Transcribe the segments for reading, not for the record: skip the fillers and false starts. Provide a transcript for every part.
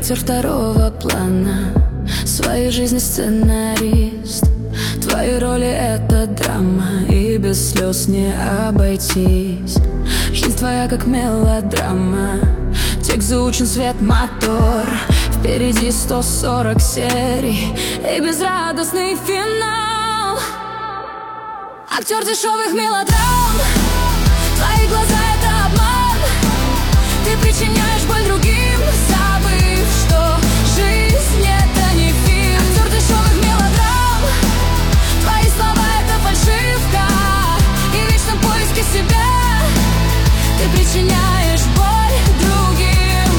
актер второго плана, своей жизни сценарист. Твои роли — это драма, и без слез не обойтись. Жизнь твоя как мелодрама, текст заучен, свет, мотор. Впереди 140 серий и безрадостный финал. Актер дешевых мелодрам, твои глаза — это обман. Ты причиняешь боль другим, забыв, что жизнь — это не фильм. Актер дешевых мелодрам, твои слова — это фальшивка, и в вечном поиске себя ты причиняешь боль другим.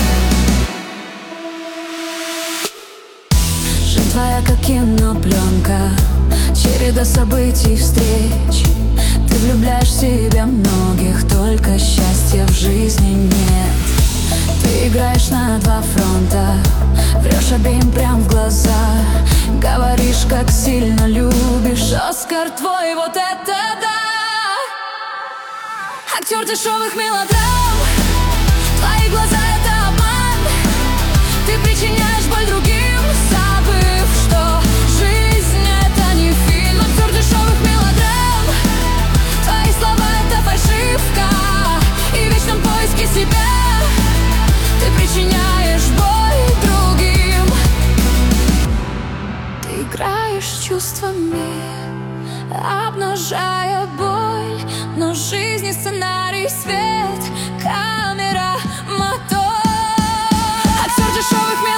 Жизнь твоя как кинопленка, череда событий, встреч. Ты влюбляешь в себя многих, только счастья в жизни нет. Ты играешь на два фронта, врешь обеим прям в глаза. Говоришь, как сильно любишь, Оскар твой, вот это да. Актер дешевых мелодрам, твои глаза — это обман. Ты причиняешь боль другим, забыв, что жизнь — это не фильм. Актер дешевых мелодрам, твои слова — это фальшивка, и в вечном поиске себя ты причиняешь боль другим. Ты играешь с чувствами, обнажая боль, но в жизни сценарий, свет, камера, мотор. Актер дешевых мелодрам,